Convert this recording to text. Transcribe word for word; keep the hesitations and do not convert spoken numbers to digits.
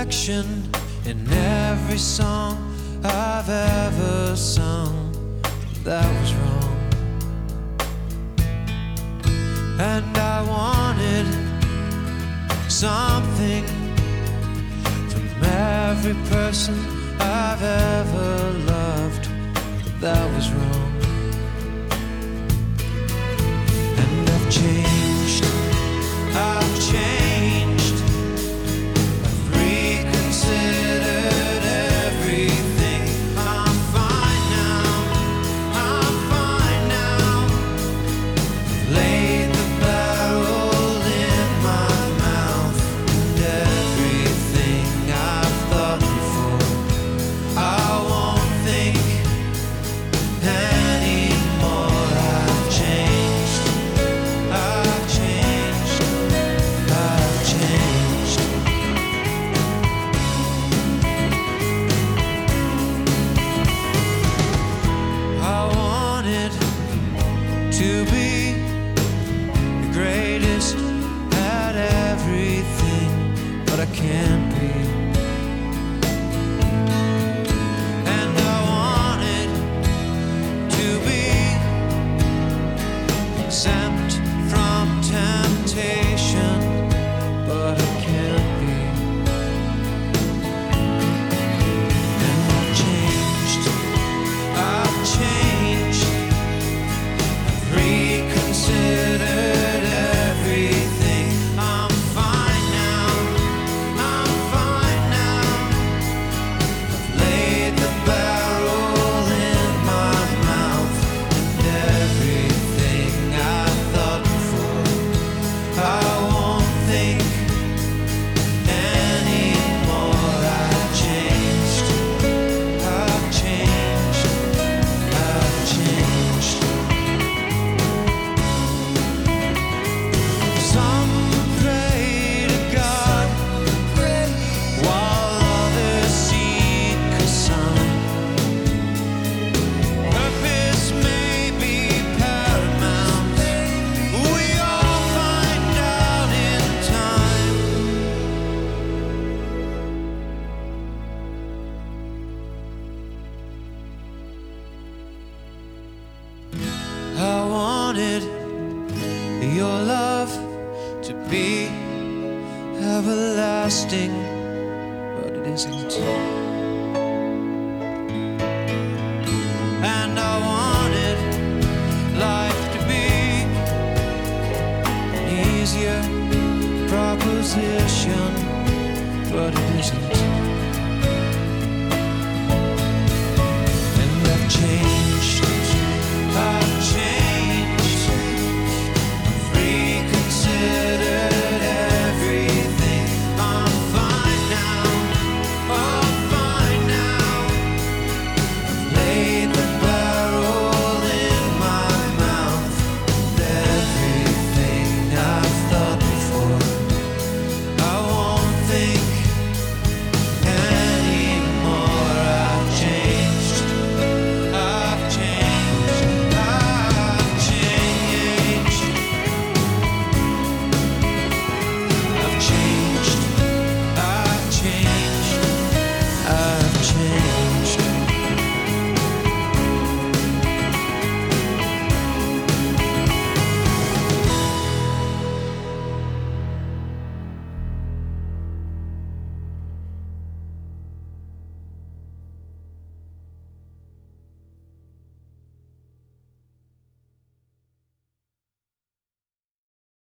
reflection in every song I've ever sung that was wrong. And I wanted something from every person I've ever loved that was wrong. And I've changed, I've changed, I've reconsidered everything. I'm fine now, I'm fine now. Laid the barrel in my mouth, and everything I've thought before I won't think anymore. I've changed, I've changed, I've changed. I wanted to be the greatest at everything, but I can't be. And I wanted to be exempt from temptation, but I can't be. And I've changed, I've changed, I've reconsidered everything. I'm fine now, I'm fine now. I've laid the barrel in my mouth, and everything I thought before I won't think anymore. I've changed, I've changed, I've changed. Some pray to God while others seek a sign. Purpose may be paramount. We all find out in time. I wanted your love to be everlasting, but it isn't.